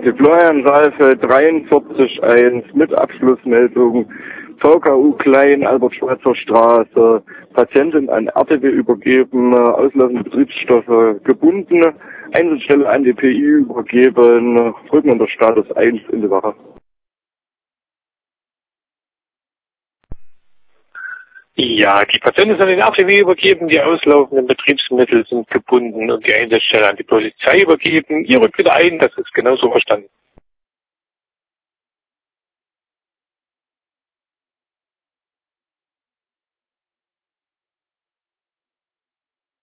die Florian-Salve 43.1 mit Abschlussmeldung VKU Klein, Albert-Schweitzer Straße, Patientin an RTW übergeben, auslaufende Betriebsstoffe gebunden, Einsatzstelle an die PI übergeben, rückender Status 1 in die Wache. Ja, die Patienten sind an den RTW übergeben, die auslaufenden Betriebsmittel sind gebunden und die Einsatzstelle an die Polizei übergeben. Ihr rückt wieder ein, das ist genauso verstanden.